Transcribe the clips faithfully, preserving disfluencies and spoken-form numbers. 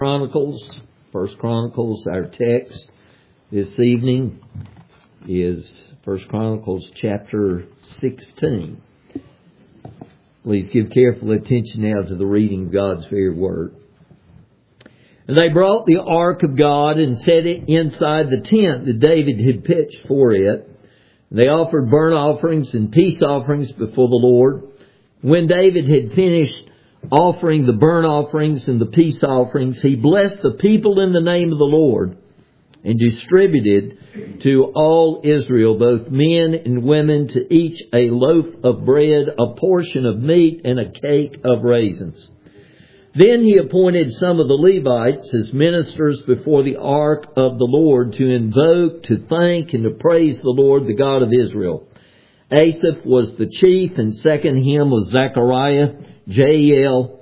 Chronicles, First Chronicles, our text this evening is First Chronicles chapter sixteen. Please give careful attention now to the reading of God's very word. And they brought the ark of God and set it inside the tent that David had pitched for it. They offered burnt offerings and peace offerings before the Lord. When David had finished offering the burnt offerings and the peace offerings, he blessed the people in the name of the Lord and distributed to all Israel, both men and women, to each a loaf of bread, a portion of meat, and a cake of raisins. Then he appointed some of the Levites as ministers before the ark of the Lord to invoke, to thank, and to praise the Lord, the God of Israel. Asaph was the chief, and second him was Zechariah, Jael,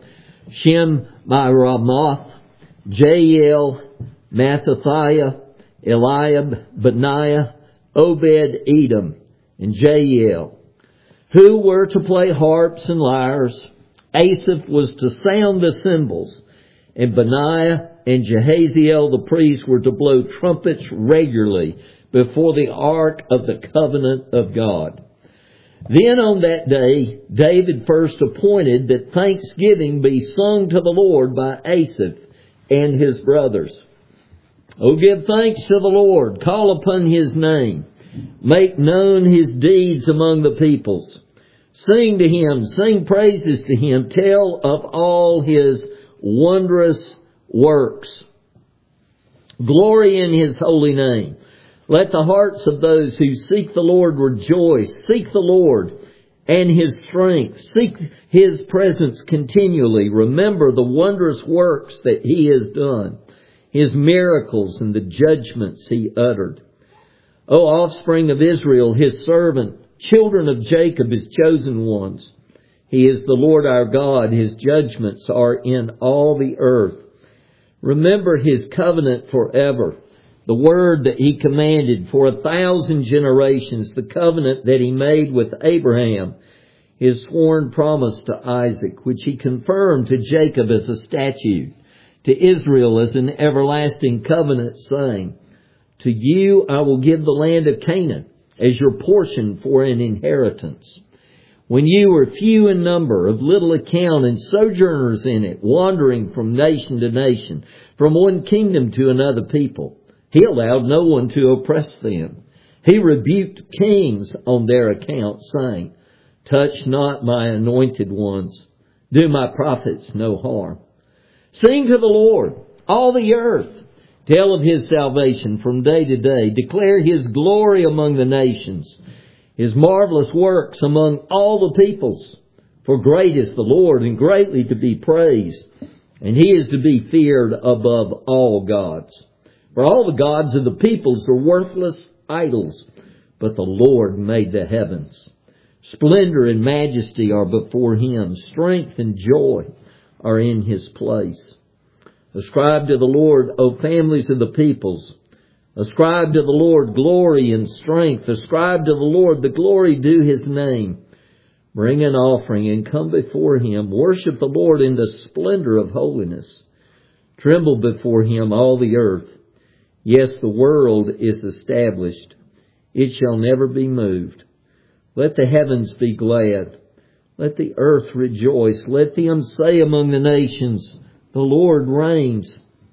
Shemiramoth, Jael, Mattathiah, Eliab, Benaiah, Obed-Edom, and Jael, who were to play harps and lyres. Asaph was to sound the cymbals, and Benaiah and Jehaziel the priest were to blow trumpets regularly before the ark of the covenant of God. Then on that day, David first appointed that thanksgiving be sung to the Lord by Asaph and his brothers. Oh, give thanks to the Lord, call upon His name, make known His deeds among the peoples. Sing to Him, sing praises to Him, tell of all His wondrous works. Glory in His holy name. Let the hearts of those who seek the Lord rejoice. Seek the Lord and His strength. Seek His presence continually. Remember the wondrous works that He has done, His miracles and the judgments He uttered. O offspring of Israel, His servant, children of Jacob, His chosen ones. He is the Lord our God. His judgments are in all the earth. Remember His covenant forever, the word that He commanded for a thousand generations, the covenant that He made with Abraham, His sworn promise to Isaac, which He confirmed to Jacob as a statute, to Israel as an everlasting covenant, saying, to you I will give the land of Canaan as your portion for an inheritance. When you were few in number, of little account, and sojourners in it, wandering from nation to nation, from one kingdom to another people, He allowed no one to oppress them. He rebuked kings on their account, saying, touch not my anointed ones. Do my prophets no harm. Sing to the Lord, all the earth. Tell of His salvation from day to day. Declare His glory among the nations, His marvelous works among all the peoples. For great is the Lord, and greatly to be praised, and He is to be feared above all gods. For all the gods of the peoples are worthless idols, but the Lord made the heavens. Splendor and majesty are before Him. Strength and joy are in His place. Ascribe to the Lord, O families of the peoples. Ascribe to the Lord glory and strength. Ascribe to the Lord the glory due His name. Bring an offering and come before Him. Worship the Lord in the splendor of holiness. Tremble before Him, all the earth. Yes, the world is established. It shall never be moved. Let the heavens be glad. Let the earth rejoice. Let them say among the nations, the Lord reigns.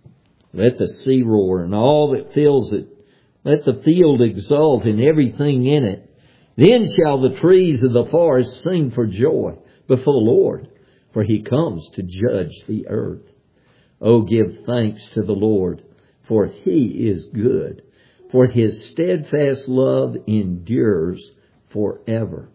Let the sea roar and all that fills it. Let the field exult and everything in it. Then shall the trees of the forest sing for joy before the Lord, for He comes to judge the earth. Oh, give thanks to the Lord, for He is good, for His steadfast love endures forever.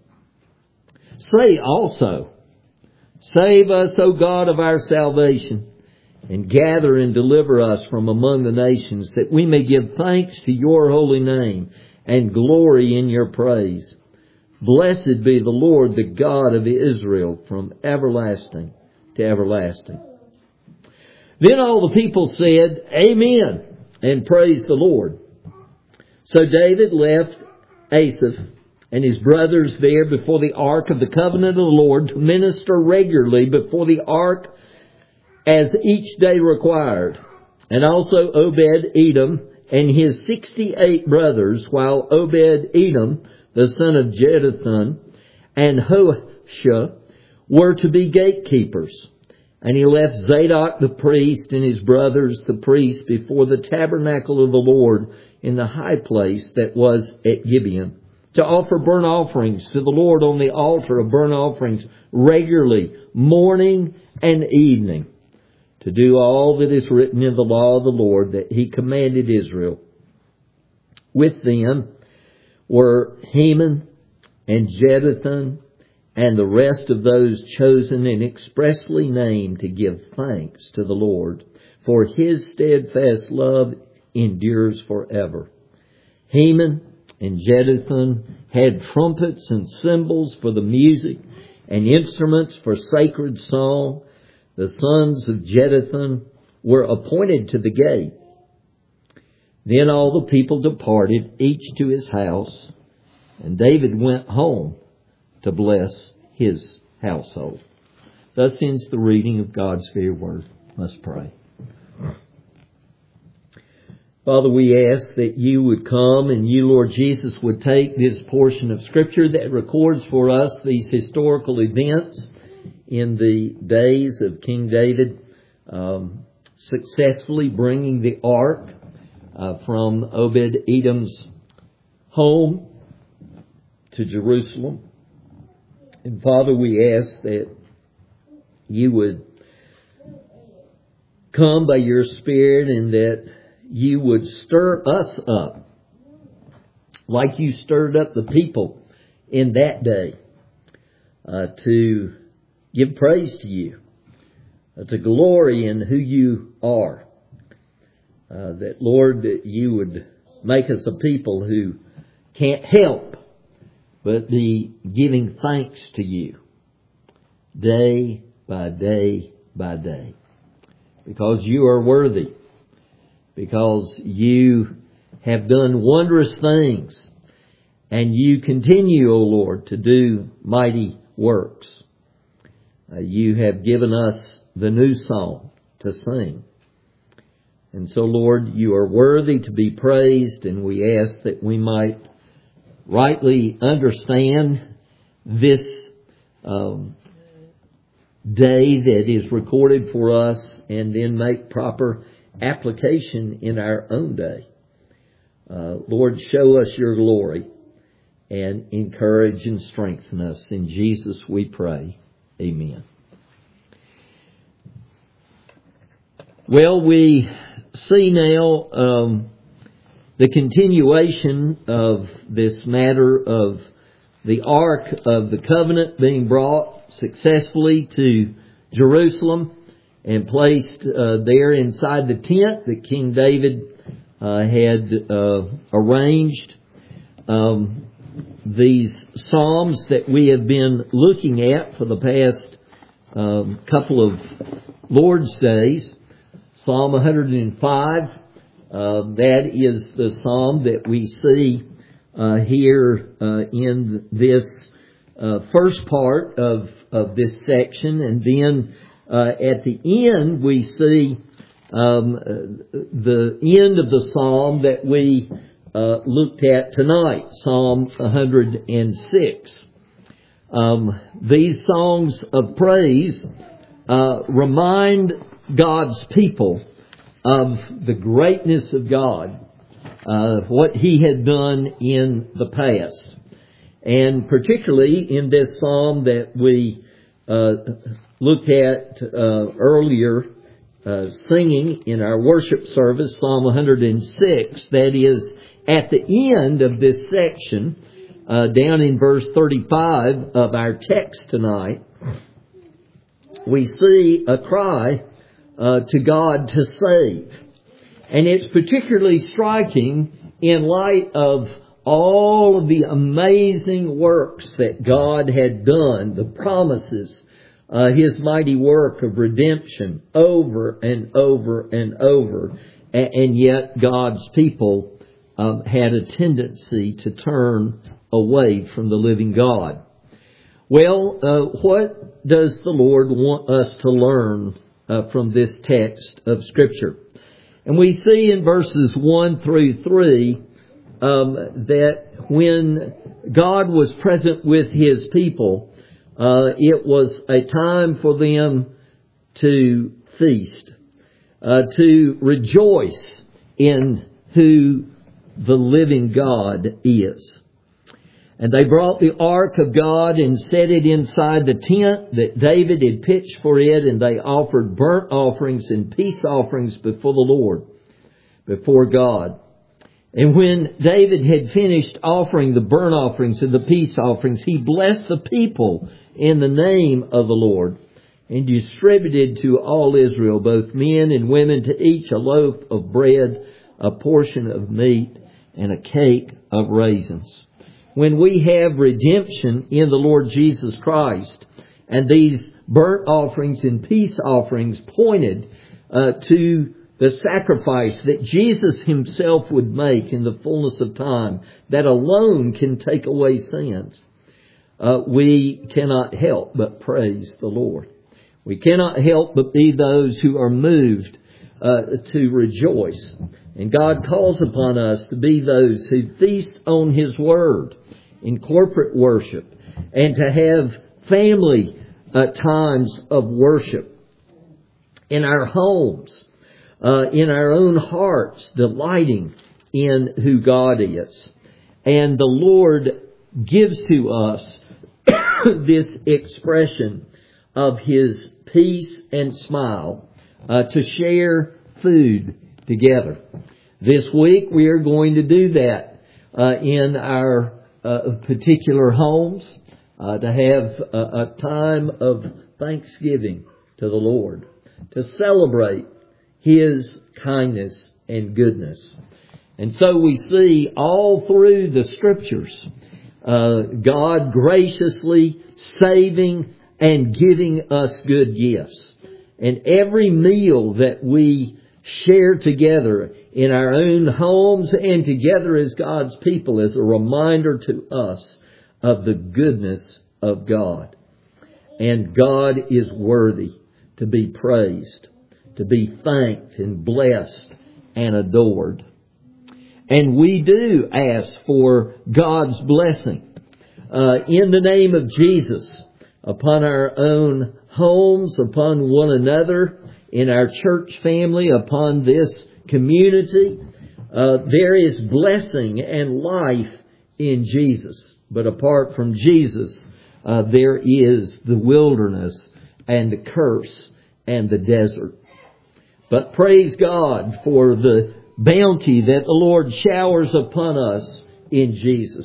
Say also, save us, O God of our salvation, and gather and deliver us from among the nations, that we may give thanks to your holy name and glory in your praise. Blessed be the Lord, the God of Israel, from everlasting to everlasting. Then all the people said, Amen, and praised the Lord. So David left Asaph and his brothers there before the ark of the covenant of the Lord to minister regularly before the ark as each day required, and also Obed-Edom and his sixty-eight brothers, while Obed-Edom, the son of Jeduthun, and Hoshea were to be gatekeepers. And he left Zadok the priest and his brothers the priests before the tabernacle of the Lord in the high place that was at Gibeon, to offer burnt offerings to the Lord on the altar of burnt offerings regularly, morning and evening, to do all that is written in the law of the Lord that he commanded Israel. With them were Heman and Jeduthun and the rest of those chosen and expressly named to give thanks to the Lord, for his steadfast love endures forever. Heman and Jeduthun had trumpets and cymbals for the music and instruments for sacred song. The sons of Jeduthun were appointed to the gate. Then all the people departed, each to his house, and David went home to bless his household. Thus ends the reading of God's very word. Let's pray. Father, we ask that you would come and you, Lord Jesus, would take this portion of Scripture that records for us these historical events in the days of King David, um, successfully bringing the ark uh, from Obed-Edom's home to Jerusalem. And Father, we ask that you would come by your Spirit and that you would stir us up like you stirred up the people in that day uh, to give praise to you, uh, to glory in who you are. Uh, that, Lord, that you would make us a people who can't help but be giving thanks to you day by day by day. Because you are worthy. Because you have done wondrous things. And you continue, O Lord, to do mighty works. Uh, you have given us the new song to sing. And so, Lord, you are worthy to be praised, and we ask that we might rightly understand this um, day that is recorded for us and then make proper application in our own day. Uh, Lord, show us your glory and encourage and strengthen us. In Jesus we pray. Amen. Well, we see now um, the continuation of this matter of the Ark of the Covenant being brought successfully to Jerusalem and placed uh, there inside the tent that King David uh, had uh, arranged. Um, these Psalms that we have been looking at for the past um, couple of Lord's Days, Psalm one hundred five, uh, that is the Psalm that we see uh, here uh, in this uh, first part of, of this section. And then uh, at the end we see um, the end of the Psalm that we uh, looked at tonight, Psalm one hundred six. Um, these songs of praise uh, remind God's people of the greatness of God, uh, what He had done in the past. And particularly in this psalm that we uh, looked at uh, earlier, uh, singing in our worship service, Psalm one hundred six, that is at the end of this section, uh, down in verse thirty-five of our text tonight, we see a cry Uh, to God to save. And it's particularly striking in light of all of the amazing works that God had done, the promises, uh, His mighty work of redemption over and over and over. And, and yet God's people um, had a tendency to turn away from the living God. Well, uh, what does the Lord want us to learn uh, from this text of Scripture. And we see in verses one through three um, that when God was present with His people, uh, it was a time for them to feast, uh, to rejoice in who the living God is. And they brought the ark of God and set it inside the tent that David had pitched for it, and they offered burnt offerings and peace offerings before the Lord, before God. And when David had finished offering the burnt offerings and the peace offerings, he blessed the people in the name of the Lord and distributed to all Israel, both men and women, to each a loaf of bread, a portion of meat, and a cake of raisins. When we have redemption in the Lord Jesus Christ, and these burnt offerings and peace offerings pointed uh, to the sacrifice that Jesus Himself would make in the fullness of time, that alone can take away sins, uh, we cannot help but praise the Lord. We cannot help but be those who are moved uh, to rejoice. And God calls upon us to be those who feast on His Word in corporate worship, and to have family uh, times of worship in our homes, uh, in our own hearts, delighting in who God is. And the Lord gives to us this expression of His peace and smile uh, to share food together. This week we are going to do that uh, in our Uh, particular homes, uh, to have a, a time of thanksgiving to the Lord, to celebrate His kindness and goodness. And so we see all through the Scriptures, uh, God graciously saving and giving us good gifts. And every meal that we share together in our own homes and together as God's people is a reminder to us of the goodness of God. And God is worthy to be praised, to be thanked and blessed and adored. And we do ask for God's blessing uh, in the name of Jesus upon our own homes, upon one another, in our church family, upon this community. Uh, there is blessing and life in Jesus. But apart from Jesus, uh, there is the wilderness and the curse and the desert. But praise God for the bounty that the Lord showers upon us in Jesus.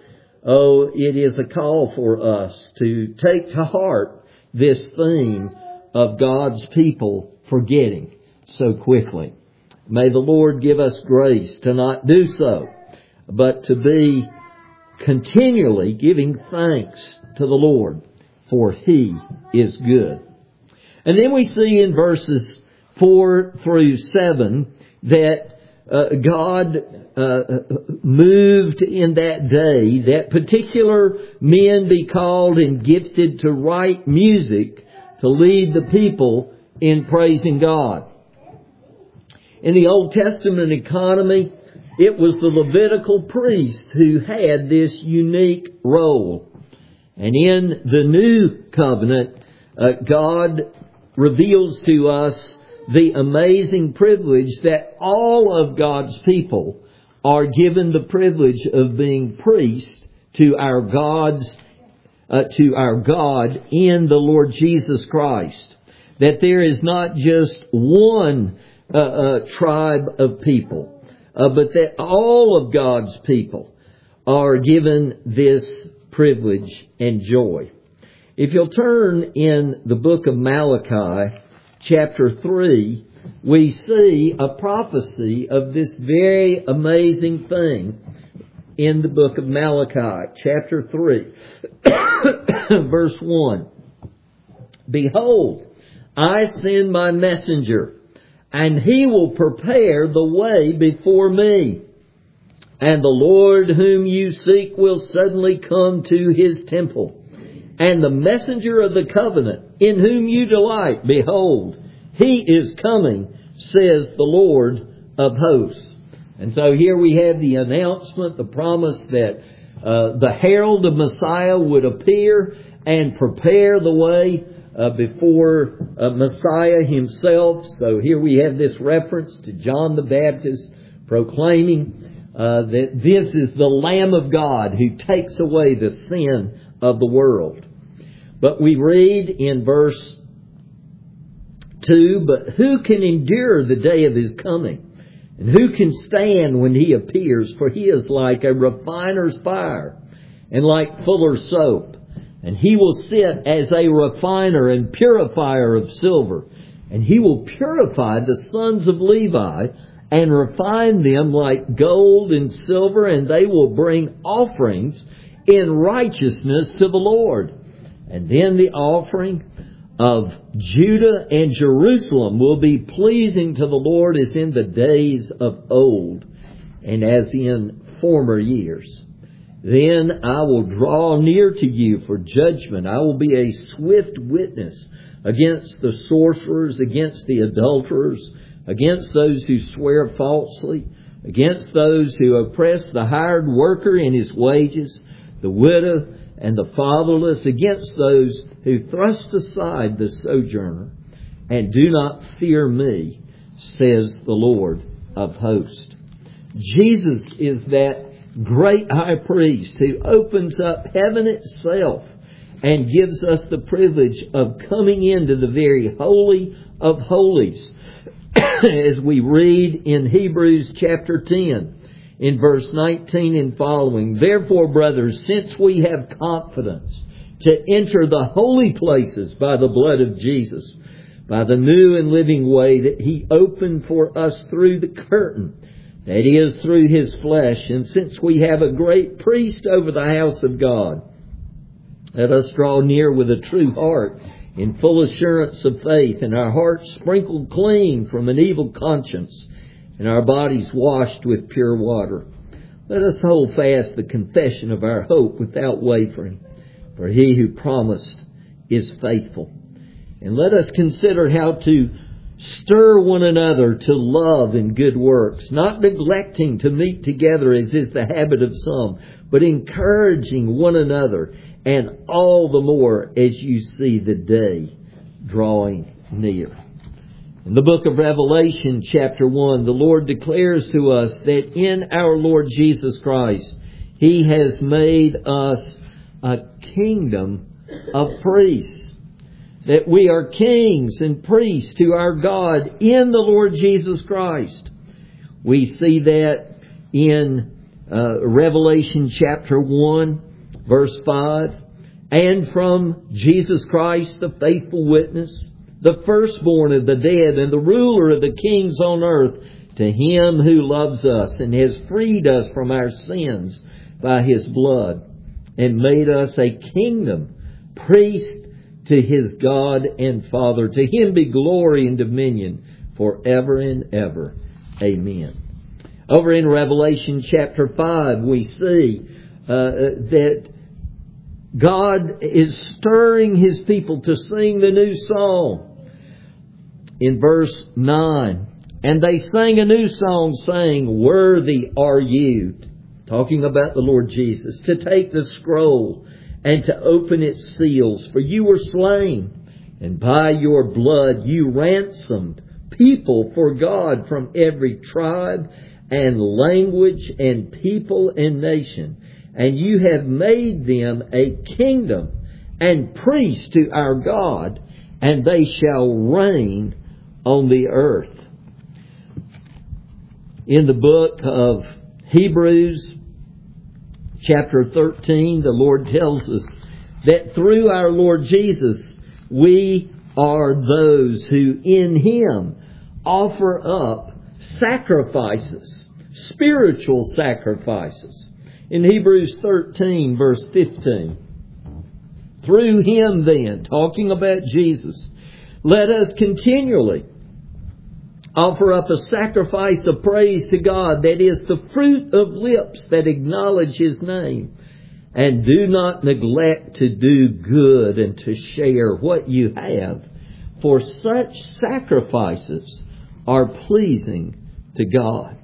Oh, it is a call for us to take to heart this theme of God's people forgetting so quickly. May the Lord give us grace to not do so, but to be continually giving thanks to the Lord, for He is good. And then we see in verses four through seven that uh, God uh, moved in that day that particular men be called and gifted to write music to lead the people in praising God. In the Old Testament economy, it was the Levitical priest who had this unique role. And in the New Covenant, uh, God reveals to us the amazing privilege that all of God's people are given the privilege of being priests to our God's, uh, to our God in the Lord Jesus Christ. That there is not just one uh, uh, tribe of people, uh, but that all of God's people are given this privilege and joy. If you'll turn in the book of Malachi, chapter three, we see a prophecy of this very amazing thing in the book of Malachi, chapter three, verse one. Behold, I send my messenger, and he will prepare the way before me. And the Lord whom you seek will suddenly come to His temple. And the messenger of the covenant, in whom you delight, behold, He is coming, says the Lord of hosts. And so here we have the announcement, the promise that uh, the herald of Messiah would appear and prepare the way uh, before uh, Messiah himself. So here we have this reference to John the Baptist proclaiming uh, that this is the Lamb of God who takes away the sin of the world. But we read in verse two, but who can endure the day of his coming? And who can stand when he appears? For he is like a refiner's fire and like fuller's soap. And he will sit as a refiner and purifier of silver. And he will purify the sons of Levi and refine them like gold and silver. And they will bring offerings in righteousness to the Lord. And then the offering of Judah and Jerusalem will be pleasing to the Lord as in the days of old and as in former years. Then I will draw near to you for judgment. I will be a swift witness against the sorcerers, against the adulterers, against those who swear falsely, against those who oppress the hired worker in his wages, the widow and the fatherless, against those who thrust aside the sojourner and do not fear me, says the Lord of hosts. Jesus is that great high priest who opens up heaven itself and gives us the privilege of coming into the very holy of holies. As we read in Hebrews chapter ten, in verse nineteen and following, therefore, brothers, since we have confidence to enter the holy places by the blood of Jesus, by the new and living way that He opened for us through the curtain, that is, through His flesh, and since we have a great priest over the house of God, let us draw near with a true heart, in full assurance of faith, and our hearts sprinkled clean from an evil conscience, and our bodies washed with pure water. Let us hold fast the confession of our hope without wavering, for He who promised is faithful. And let us consider how to stir one another to love and good works, not neglecting to meet together as is the habit of some, but encouraging one another, and all the more as you see the day drawing near. In the book of Revelation, chapter one, the Lord declares to us that in our Lord Jesus Christ, He has made us a kingdom of priests. That we are kings and priests to our God in the Lord Jesus Christ. We see that in uh, Revelation chapter one, verse five. And from Jesus Christ, the faithful witness, the firstborn of the dead and the ruler of the kings on earth, to Him who loves us and has freed us from our sins by His blood and made us a kingdom, priest to His God and Father. To Him be glory and dominion forever and ever. Amen. Over in Revelation chapter five, we see uh, that God is stirring His people to sing the new song. In verse nine, and they sang a new song, saying, worthy are you, talking about the Lord Jesus, to take the scroll and to open its seals. For you were slain, and by your blood you ransomed people for God from every tribe and language and people and nation. And you have made them a kingdom and priests to our God, and they shall reign on the earth. In the book of Hebrews, chapter thirteen, the Lord tells us that through our Lord Jesus, we are those who in Him offer up sacrifices, spiritual sacrifices. In Hebrews thirteen, verse fifteen, through Him then, talking about Jesus, let us continually offer up a sacrifice of praise to God, that is the fruit of lips that acknowledge His name. And do not neglect to do good and to share what you have for such sacrifices are pleasing to God.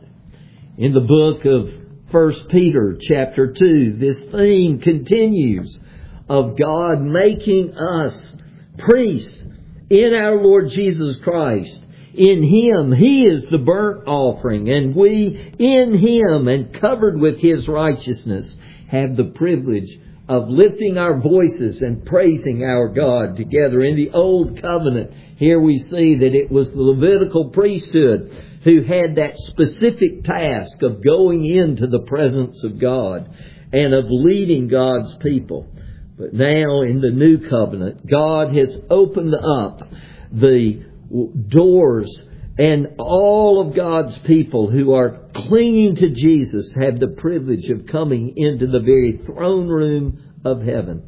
In the book of First Peter chapter two, this theme continues of God making us priests in our Lord Jesus Christ. In Him, He is the burnt offering, and we in Him and covered with His righteousness have the privilege of lifting our voices and praising our God together. In the Old Covenant, here we see that it was the Levitical priesthood who had that specific task of going into the presence of God and of leading God's people. But now in the New Covenant, God has opened up the doors, and all of God's people who are clinging to Jesus have the privilege of coming into the very throne room of heaven.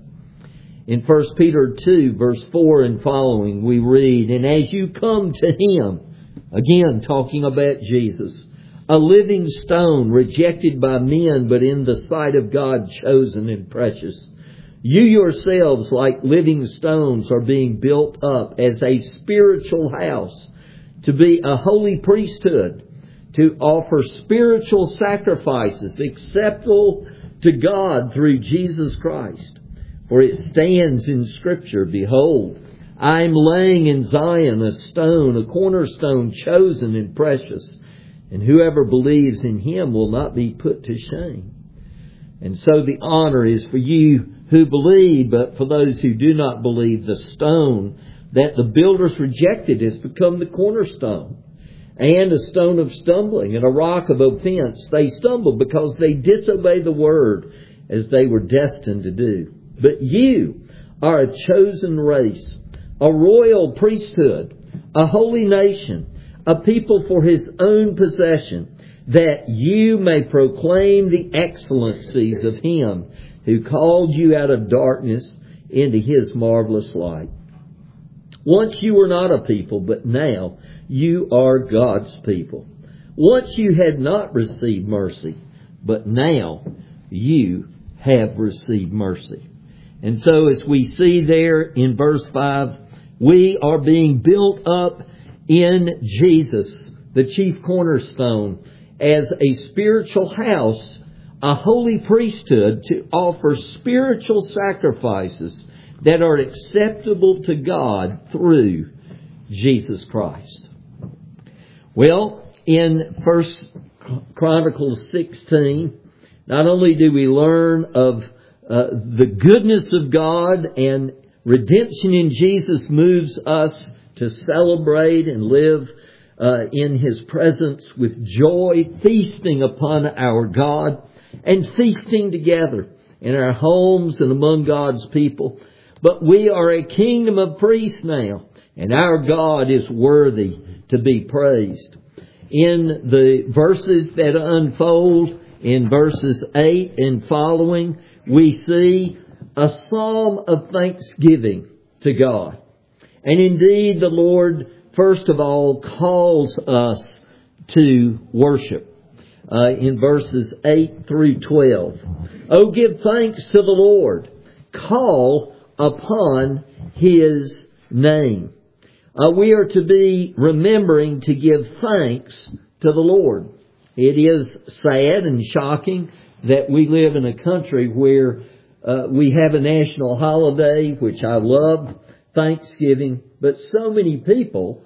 In First Peter two, verse four and following, we read, "And as you come to Him," again talking about Jesus, "a living stone rejected by men, but in the sight of God chosen and precious. You yourselves, like living stones, are being built up as a spiritual house, to be a holy priesthood, to offer spiritual sacrifices acceptable to God through Jesus Christ. For it stands in Scripture, 'Behold, I am laying in Zion a stone, a cornerstone chosen and precious, and whoever believes in Him will not be put to shame.'" And so the honor is for you who believe, but for those who do not believe, the stone that the builders rejected has become the cornerstone, and a stone of stumbling and a rock of offense. They stumble because they disobey the word, as they were destined to do. But you are a chosen race, a royal priesthood, a holy nation, a people for His own possession, that you may proclaim the excellencies of Him who called you out of darkness into His marvelous light. Once you were not a people, but now you are God's people. Once you had not received mercy, but now you have received mercy. And so as we see there in verse five, we are being built up in Jesus, the chief cornerstone, as a spiritual house, a holy priesthood, to offer spiritual sacrifices that are acceptable to God through Jesus Christ. Well, in First Chronicles sixteen, not only do we learn of uh, the goodness of God, and redemption in Jesus moves us to celebrate and live uh, in His presence with joy, feasting upon our God, and feasting together in our homes and among God's people. But we are a kingdom of priests now, and our God is worthy to be praised. In the verses that unfold, in verses eight and following, we see a psalm of thanksgiving to God. And indeed, the Lord, first of all, calls us to worship. Uh, in verses eight through twelve. "Oh, give thanks to the Lord. Call upon His name." Uh, we are to be remembering to give thanks to the Lord. It is sad and shocking that we live in a country where uh, we have a national holiday, which I love, Thanksgiving, but so many people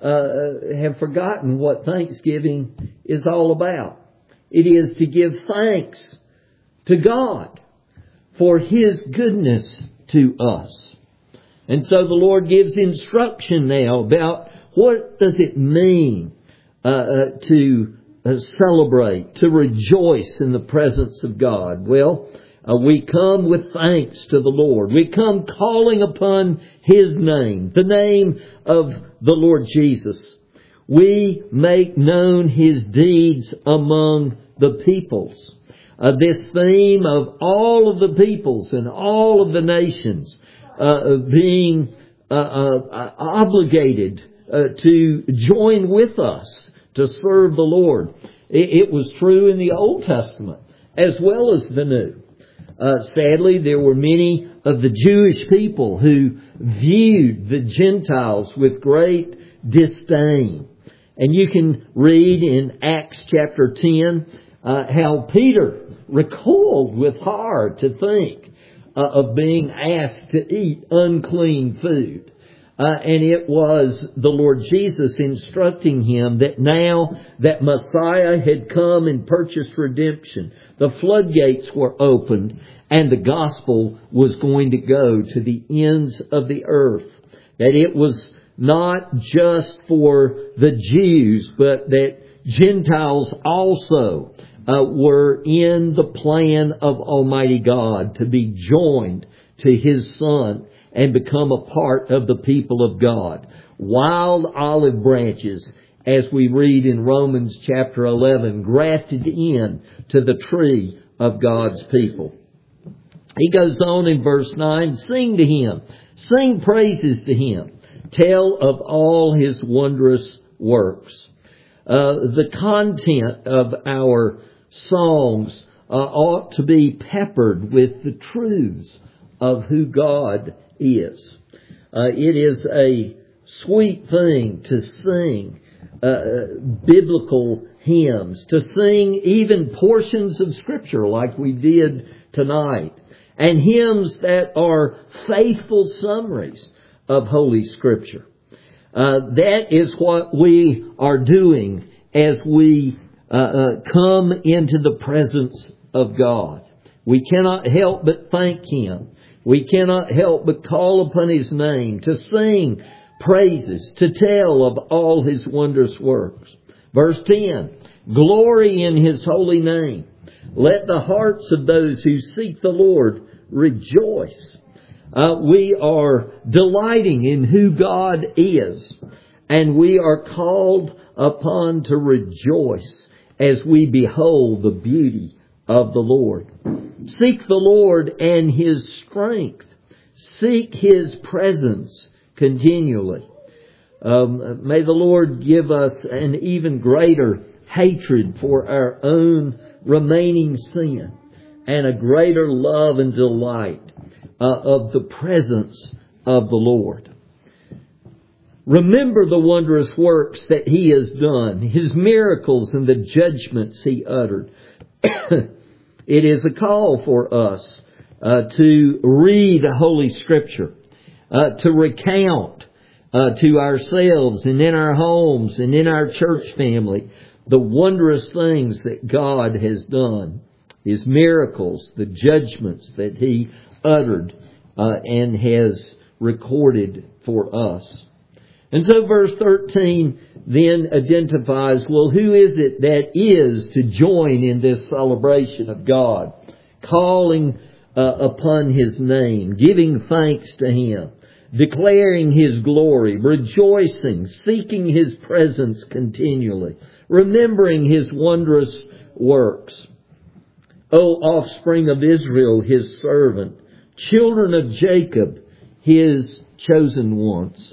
uh, have forgotten what Thanksgiving is all about. It is to give thanks to God for His goodness to us. And so the Lord gives instruction now about what does it mean uh, uh, to uh, celebrate, to rejoice in the presence of God. Well, uh, we come with thanks to the Lord. We come calling upon His name, the name of the Lord Jesus. We make known His deeds among the peoples. Uh, this theme of all of the peoples and all of the nations uh, being uh, uh, obligated uh, to join with us to serve the Lord. It, it was true in the Old Testament as well as the New. Uh, sadly, there were many of the Jewish people who viewed the Gentiles with great disdain. And you can read in Acts chapter ten uh, how Peter recoiled with horror to think uh, of being asked to eat unclean food. Uh, and it was the Lord Jesus instructing him that now that Messiah had come and purchased redemption, the floodgates were opened and the gospel was going to go to the ends of the earth. That it was not just for the Jews, but that Gentiles also uh, were in the plan of Almighty God to be joined to His Son and become a part of the people of God. Wild olive branches, as we read in Romans chapter eleven, grafted in to the tree of God's people. He goes on in verse nine, sing to Him, sing praises to Him, tell of all His wondrous works. Uh, the content of our songs uh, ought to be peppered with the truths of who God is. Uh, it is a sweet thing to sing uh, biblical hymns, to sing even portions of Scripture like we did tonight, and hymns that are faithful summaries of Holy Scripture. Uh, that is what we are doing as we uh, uh, come into the presence of God. We cannot help but thank Him. We cannot help but call upon His name, to sing praises, to tell of all His wondrous works. Verse ten, glory in His holy name. Let the hearts of those who seek the Lord rejoice. Uh, we are delighting in who God is, and we are called upon to rejoice as we behold the beauty of the Lord. Seek the Lord and His strength. Seek His presence continually. Um, may the Lord give us an even greater hatred for our own remaining sin and a greater love and delight uh, of the presence of the Lord. Remember the wondrous works that He has done, His miracles and the judgments He uttered. It is a call for us uh, to read Holy Scripture, uh, to recount uh, to ourselves and in our homes and in our church family the wondrous things that God has done, His miracles, the judgments that He uttered uh, and has recorded for us. And so verse thirteen then identifies, well, who is it that is to join in this celebration of God, calling uh, upon His name, giving thanks to Him, declaring His glory, rejoicing, seeking His presence continually, remembering His wondrous works. O offspring of Israel, His servant, children of Jacob, His chosen ones.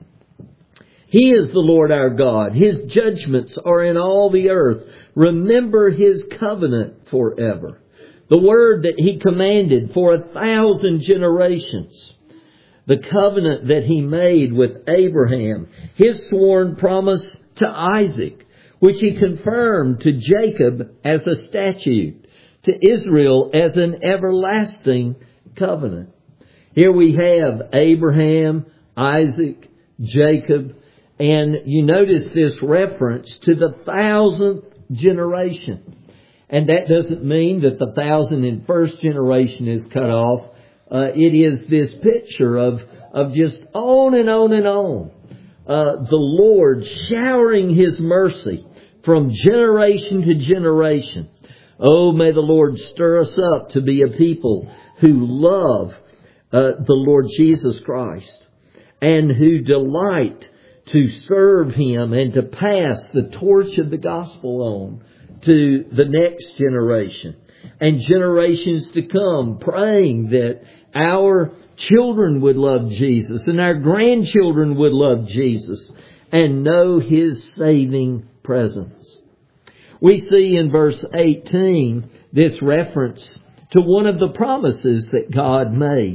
He is the Lord our God. His judgments are in all the earth. Remember His covenant forever. The word that He commanded for a thousand generations. The covenant that He made with Abraham. His sworn promise to Isaac, which He confirmed to Jacob as a statute, to Israel as an everlasting covenant. Here we have Abraham, Isaac, Jacob, and you notice this reference to the thousandth generation. And that doesn't mean that the thousand and first generation is cut off. Uh, it is this picture of, of just on and on and on. Uh, the Lord showering His mercy from generation to generation. Oh, may the Lord stir us up to be a people who love uh, the Lord Jesus Christ and who delight to serve Him and to pass the torch of the gospel on to the next generation and generations to come, praying that our children would love Jesus and our grandchildren would love Jesus and know His saving presence. We see in verse eighteen this reference to one of the promises that God made.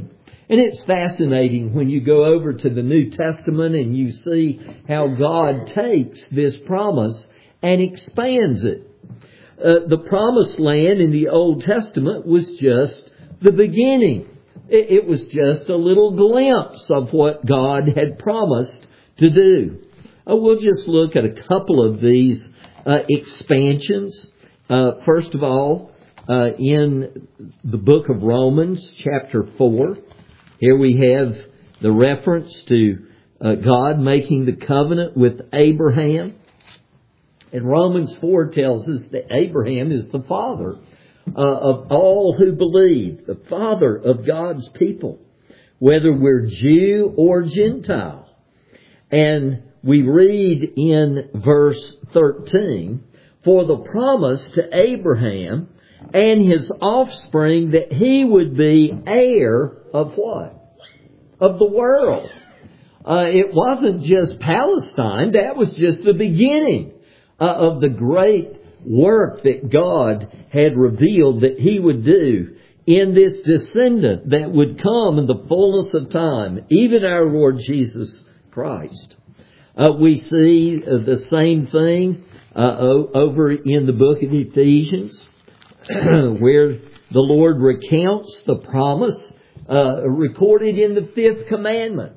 And it's fascinating when you go over to the New Testament and you see how God takes this promise and expands it. Uh, the promised land in the Old Testament was just the beginning. It, it was just a little glimpse of what God had promised to do. Uh, we'll just look at a couple of these uh, expansions. Uh, first of all, uh, in the book of Romans, chapter four, here we have the reference to uh, God making the covenant with Abraham. And Romans four tells us that Abraham is the father uh, of all who believe, the father of God's people, whether we're Jew or Gentile. And we read in verse thirteen, for the promise to Abraham and his offspring that he would be heir of what? Of the world. Uh, it wasn't just Palestine. That was just the beginning uh, of the great work that God had revealed that He would do in this descendant that would come in the fullness of time, even our Lord Jesus Christ. Uh, we see uh, the same thing uh, o- over in the book of Ephesians, where the Lord recounts the promise uh, recorded in the fifth commandment.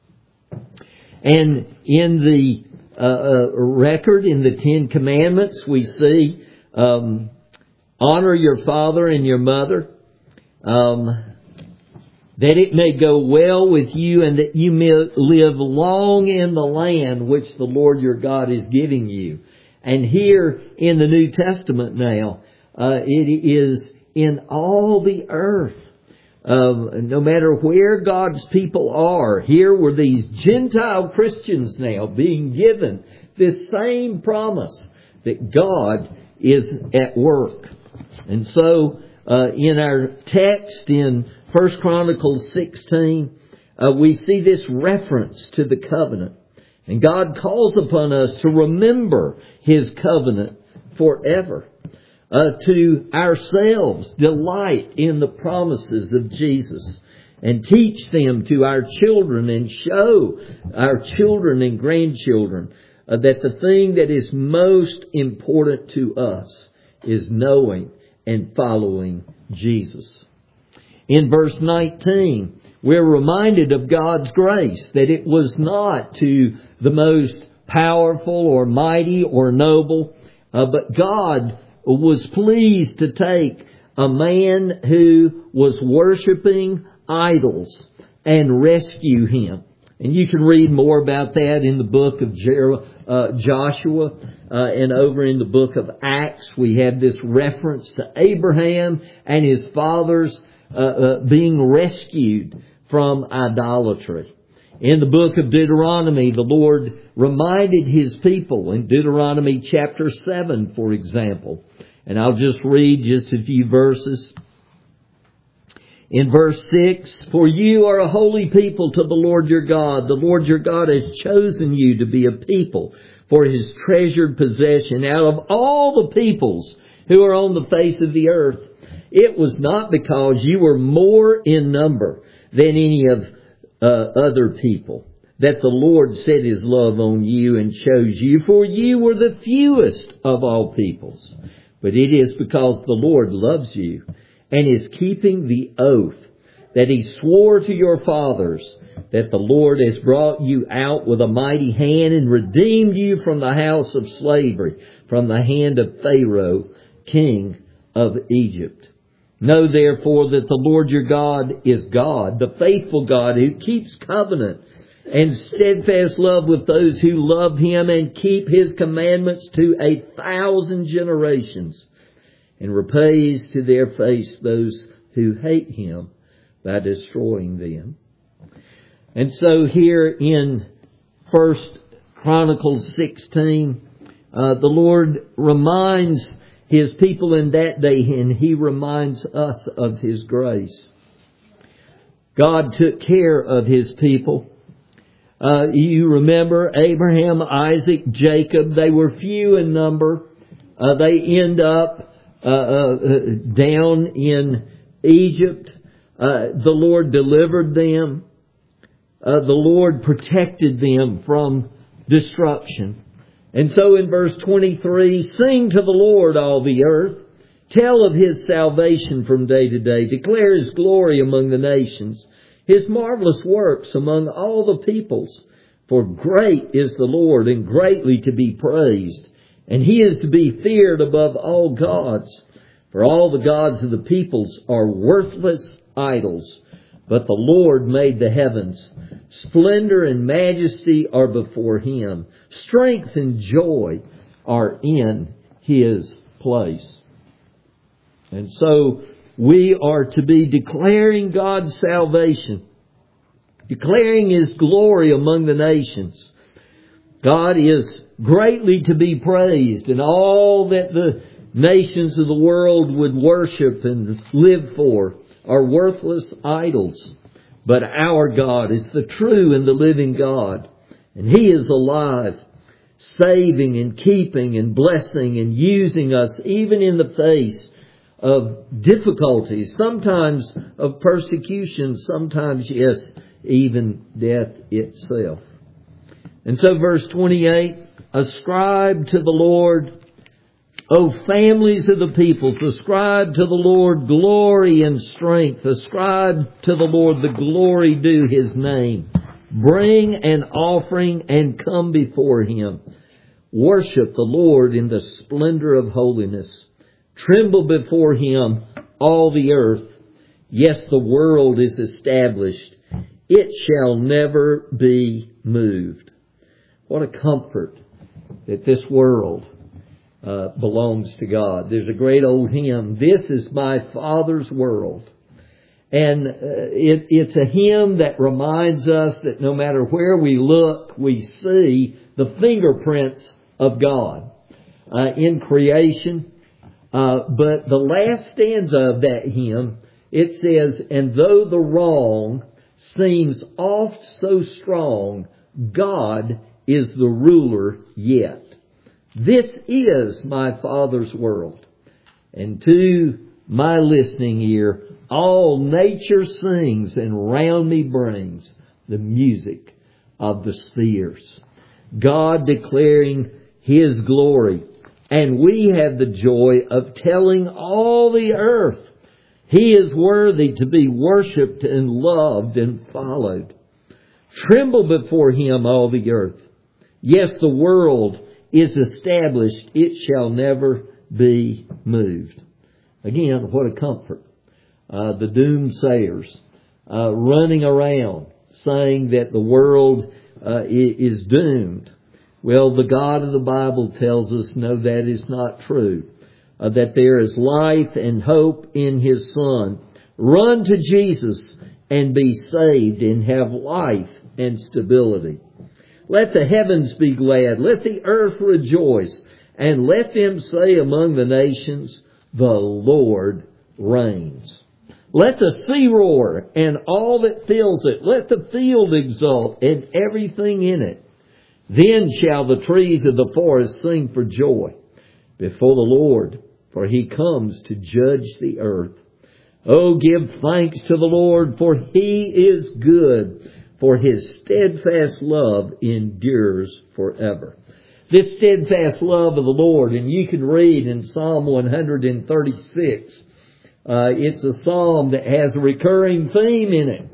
And in the uh, uh, record in the Ten Commandments, we see um, honor your father and your mother, um, that it may go well with you and that you may live long in the land which the Lord your God is giving you. And here in the New Testament now, uh, it is in all the earth. Um, no matter where God's people are, here were these Gentile Christians now being given this same promise that God is at work. And so, uh, in our text in First Chronicles sixteen, uh, we see this reference to the covenant. And God calls upon us to remember His covenant forever. Uh, to ourselves, delight in the promises of Jesus and teach them to our children and show our children and grandchildren uh, that the thing that is most important to us is knowing and following Jesus. In verse nineteen, we're reminded of God's grace, that it was not to the most powerful or mighty or noble, uh, but God was pleased to take a man who was worshiping idols and rescue him. And you can read more about that in the book of Jer- uh, Joshua uh, and over in the book of Acts. We have this reference to Abraham and his fathers uh, uh, being rescued from idolatry. In the book of Deuteronomy, the Lord reminded His people in Deuteronomy chapter seven, for example. And I'll just read just a few verses. In verse six, for you are a holy people to the Lord your God. The Lord your God has chosen you to be a people for His treasured possession out of all the peoples who are on the face of the earth. It was not because you were more in number than any of uh, other people that the Lord set His love on you and chose you, for you were the fewest of all peoples. But it is because the Lord loves you and is keeping the oath that He swore to your fathers, that the Lord has brought you out with a mighty hand and redeemed you from the house of slavery, from the hand of Pharaoh, king of Egypt. Know therefore that the Lord your God is God, the faithful God who keeps covenant and steadfast love with those who love Him and keep His commandments to a thousand generations, and repays to their face those who hate Him by destroying them. And so here in First Chronicles sixteen, uh, the Lord reminds His people in that day, and He reminds us of His grace. God took care of His people. Uh, you remember Abraham, Isaac, Jacob. They were few in number. Uh, they end up uh, uh, down in Egypt. Uh, the Lord delivered them. Uh, the Lord protected them from destruction. And so in verse twenty-three, sing to the Lord, all the earth. Tell of His salvation from day to day. Declare His glory among the nations, His marvelous works among all the peoples. For great is the Lord, and greatly to be praised. And He is to be feared above all gods. For all the gods of the peoples are worthless idols. But the Lord made the heavens. Splendor and majesty are before Him. Strength and joy are in His place. And so we are to be declaring God's salvation, declaring His glory among the nations. God is greatly to be praised, and all that the nations of the world would worship and live for are worthless idols. But our God is the true and the living God. And He is alive, saving and keeping and blessing and using us even in the face of difficulties, sometimes of persecution, sometimes, yes, even death itself. And so verse twenty-eight, ascribe to the Lord, O families of the peoples, ascribe to the Lord glory and strength. Ascribe to the Lord the glory due His name. Bring an offering and come before Him. Worship the Lord in the splendor of holiness. Tremble before Him, all the earth. Yes, the world is established. It shall never be moved. What a comfort that this world Uh, belongs to God. There's a great old hymn, "This is my Father's world." And uh, it, it's a hymn that reminds us that no matter where we look, we see the fingerprints of God uh, in creation. Uh, but the last stanza of that hymn, it says, "And though the wrong seems oft so strong, God is the ruler yet. This is my Father's world, and to my listening ear, all nature sings, and round me brings the music of the spheres." God declaring His glory, and we have the joy of telling all the earth He is worthy to be worshipped and loved and followed. Tremble before Him, all the earth. Yes, the world is established, it shall never be moved. Again, what a comfort. Uh, the doomsayers uh, running around saying that the world uh, is doomed. Well, the God of the Bible tells us, no, that is not true. Uh, that there is life and hope in His Son. Run to Jesus and be saved and have life and stability. Let the heavens be glad. Let the earth rejoice. And let them say among the nations, the Lord reigns. Let the sea roar and all that fills it. Let the field exult and everything in it. Then shall the trees of the forest sing for joy before the Lord, for He comes to judge the earth. Oh, give thanks to the Lord, for He is good. For His steadfast love endures forever. This steadfast love of the Lord, and you can read in Psalm one thirty-six. Uh, it's a psalm that has a recurring theme in it.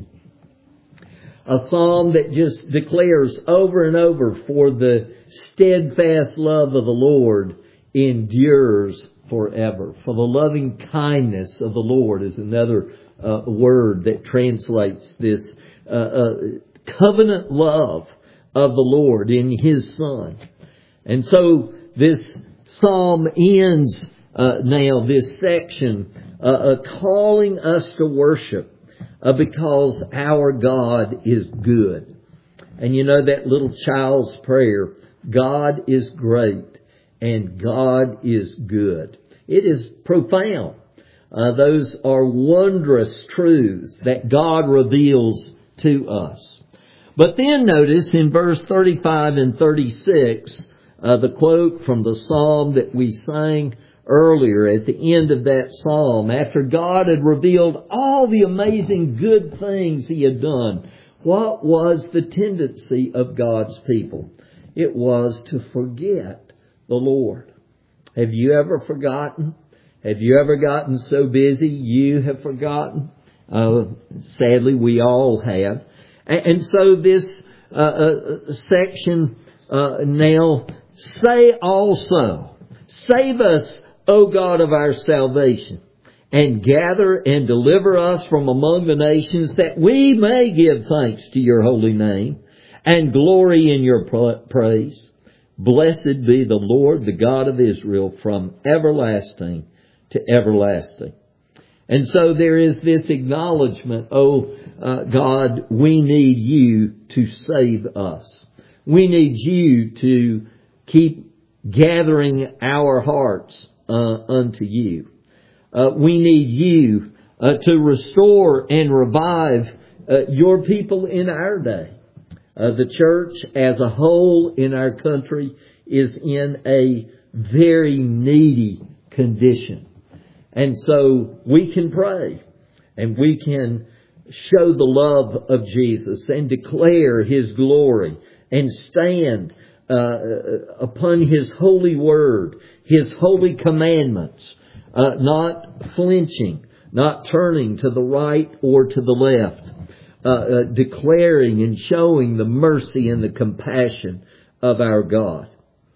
A psalm that just declares over and over, for the steadfast love of the Lord endures forever. For the loving kindness of the Lord is another uh, word that translates this Uh, uh, covenant love of the Lord in His Son. And so this psalm ends uh, now, this section, uh, uh, calling us to worship uh, because our God is good. And you know that little child's prayer, God is great and God is good. It is profound. Uh, those are wondrous truths that God reveals to us. But then notice in verse thirty-five and thirty-six, uh, the quote from the psalm that we sang earlier at the end of that psalm, after God had revealed all the amazing good things He had done, what was the tendency of God's people? It was to forget the Lord. Have you ever forgotten? Have you ever gotten so busy you have forgotten? Uh, sadly, we all have. And, and so this uh, uh, section uh, now, say also, save us, O God of our salvation, and gather and deliver us from among the nations, that we may give thanks to your holy name and glory in your praise. Blessed be the Lord, the God of Israel, from everlasting to everlasting. And so there is this acknowledgement, oh uh, God, we need you to save us. We need you to keep gathering our hearts uh, unto you. Uh, we need you uh, to restore and revive uh, your people in our day. Uh, the church as a whole in our country is in a very needy condition. And so we can pray and we can show the love of Jesus and declare His glory and stand uh, upon His holy word, His holy commandments, uh, not flinching, not turning to the right or to the left, uh, uh, declaring and showing the mercy and the compassion of our God.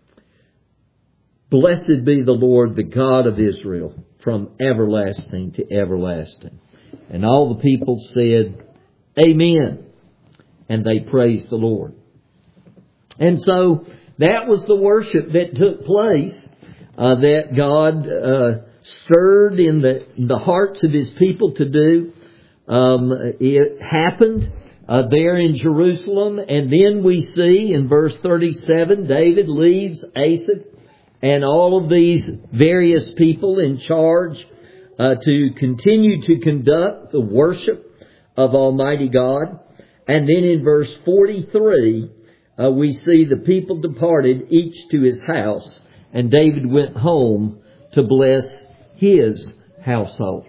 Blessed be the Lord, the God of Israel, from everlasting to everlasting. And all the people said, Amen. And they praised the Lord. And so that was the worship that took place, uh, that God uh, stirred in the, in the hearts of His people to do. Um, it happened uh, there in Jerusalem. And then we see in verse thirty-seven, David leaves Asaph and all of these various people in charge uh, to continue to conduct the worship of Almighty God. And then in verse forty-three, uh, we see the people departed, each to his house, and David went home to bless his household.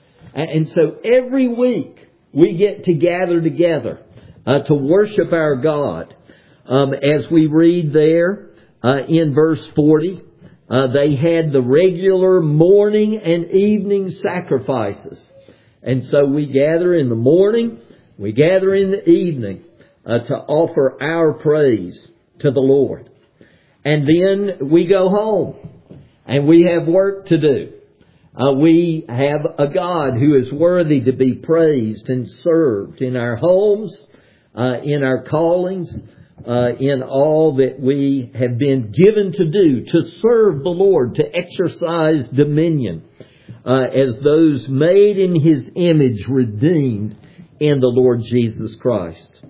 And so every week we get to gather together uh, to worship our God. Um, as we read there, Uh, in verse forty, uh, they had the regular morning and evening sacrifices. And so we gather in the morning, we gather in the evening uh, to offer our praise to the Lord. And then we go home and we have work to do. Uh, we have a God who is worthy to be praised and served in our homes, uh, in our callings, Uh, in all that we have been given to do, to serve the Lord, to exercise dominion, uh, as those made in His image, redeemed in the Lord Jesus Christ.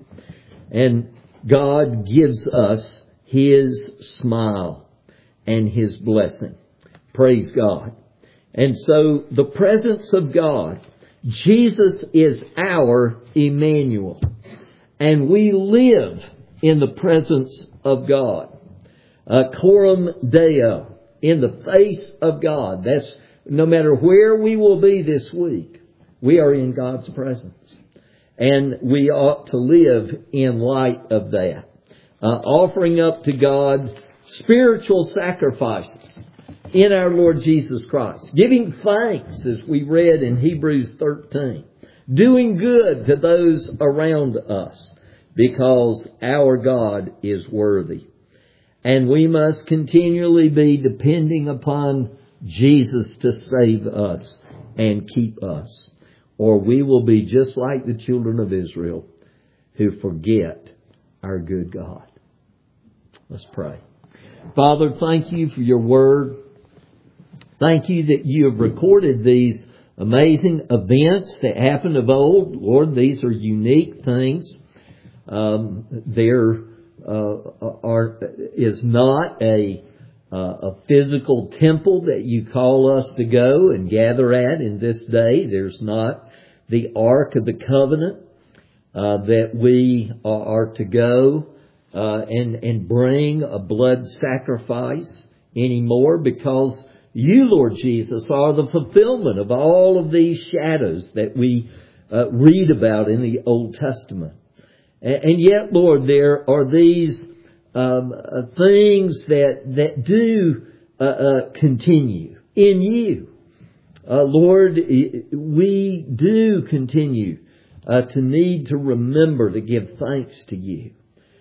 And God gives us His smile and His blessing. Praise God. And so the presence of God, Jesus is our Emmanuel, and we live in the presence of God. Uh, coram Deo, in the face of God. That's no matter where we will be this week, we are in God's presence. And we ought to live in light of that. Uh, offering up to God spiritual sacrifices in our Lord Jesus Christ. Giving thanks, as we read in Hebrews thirteen. Doing good to those around us, because our God is worthy. And we must continually be depending upon Jesus to save us and keep us. Or we will be just like the children of Israel who forget our good God. Let's pray. Father, thank you for your word. Thank you that you have recorded these amazing events that happened of old. Lord, these are unique things. Um, there uh, are, is not a, uh, a physical temple that you call us to go and gather at in this day. There's not the Ark of the Covenant uh, that we are to go uh, and, and bring a blood sacrifice anymore, because you, Lord Jesus, are the fulfillment of all of these shadows that we uh, read about in the Old Testament. And, and yet, Lord, there are these um, uh, things that that do uh, uh, continue in you. Uh, Lord, we do continue uh, to need to remember to give thanks to you.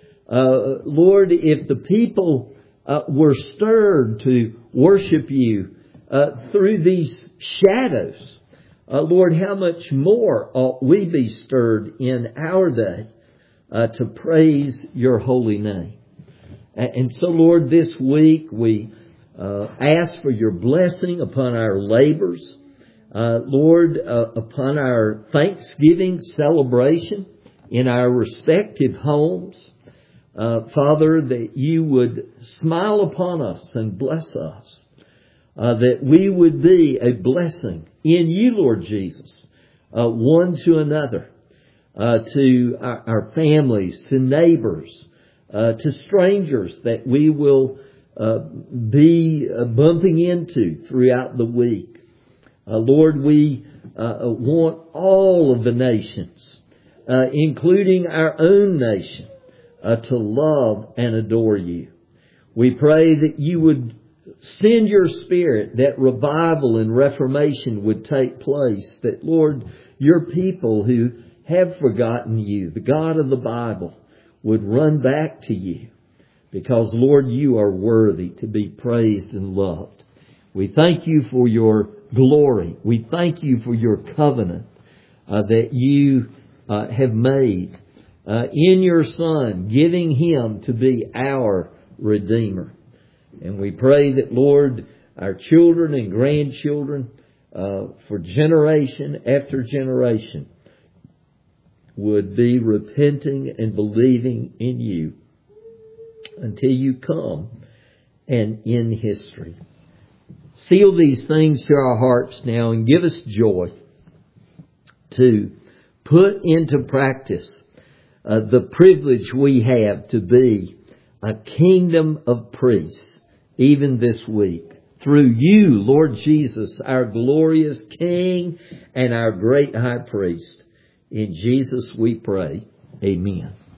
Uh, Lord, if the people uh, were stirred to worship you uh, through these shadows, uh, Lord, how much more ought we be stirred in our day uh, to praise your holy name. And so, Lord, this week we uh, ask for your blessing upon our labors. Uh, Lord, uh, upon our Thanksgiving celebration in our respective homes. Uh, Father, that you would smile upon us and bless us. Uh, that we would be a blessing in you, Lord Jesus, uh, one to another, uh, to our, our families, to neighbors, uh, to strangers that we will uh, be uh, bumping into throughout the week. Uh, Lord, we uh, want all of the nations, uh, including our own nation, uh, to love and adore you. We pray that you would send your Spirit, that revival and reformation would take place, that, Lord, your people who have forgotten you, the God of the Bible, would run back to you, because, Lord, you are worthy to be praised and loved. We thank you for your glory. We thank you for your covenant uh, that you uh, have made uh, in your Son, giving him to be our Redeemer. And we pray that, Lord, our children and grandchildren, uh, for generation after generation, would be repenting and believing in you until you come and in history. Seal these things to our hearts now and give us joy to put into practice uh, the privilege we have to be a kingdom of priests, even this week. Through you, Lord Jesus, our glorious King and our great High Priest. In Jesus we pray. Amen.